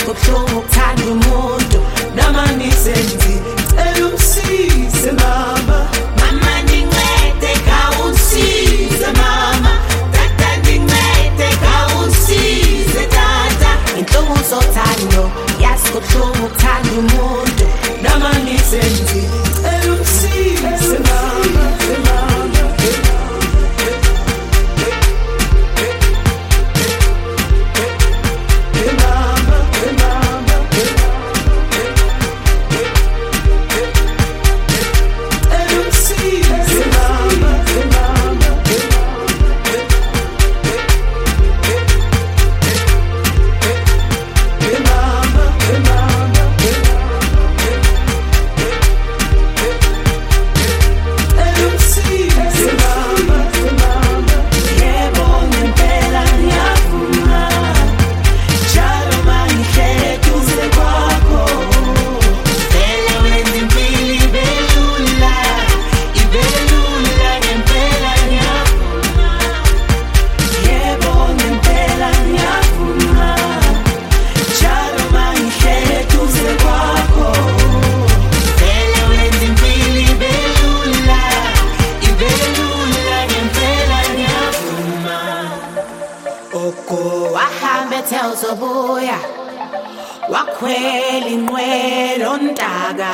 kubuhlungu ukuthanda umuntu noma nisenzi elumsize mama nincede khawusize mama tata nincede khawusize tata inhlungu zothando yazi kubuhlungu ukuthanda umuntu noma nisenzi elumsize mama Uzobuya wakhwela inqwelo ntaka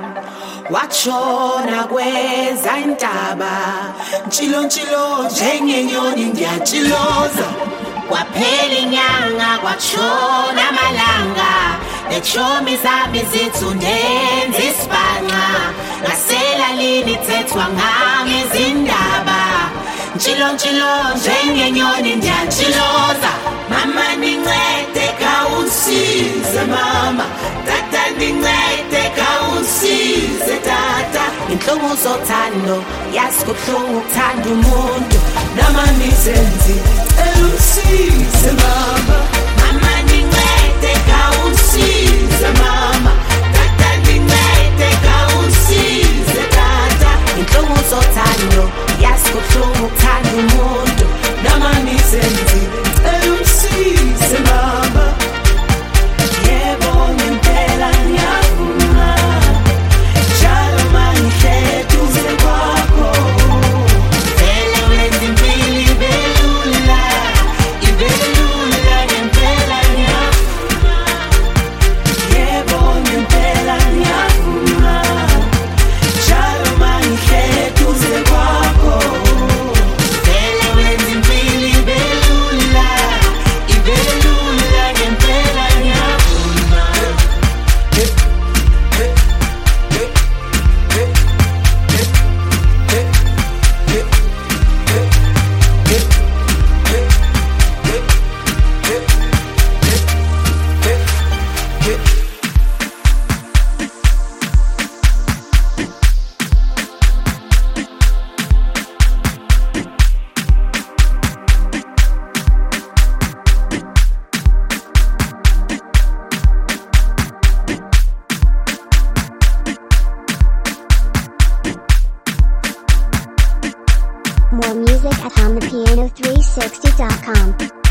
watshona kweza intaba ntshilo njengenyoni ndiyatshiloza kwaphela inyanga kwatshona amalanga nechomi zami zithu ndenza isibhanqa ngasela lini thethwa ngami izindaba ntshilo njengenyoni ndiyatshiloza mama nincede khawusize mama tata nincede khawusize tata inhlungu zothando yazi kubuhlungu ukuthanda umuntu noma nisenzi elumsize mama nincede khawusize mama tata nincede khawusize tata inhlungu zothando yazi kubuhlungu ukuthanda umuntu noma nisenzi elumsize mama yebo ngempela ngiyavuma njalo mangihle duze kwakho vele wenza impilo ibelula ngempela ngiyavuma yebo ngempela ngiyavuma njalo mangihle duze kwakho vele wenza impilo ibelula ngempela ngiyavuma More music at HondaPiano360.com.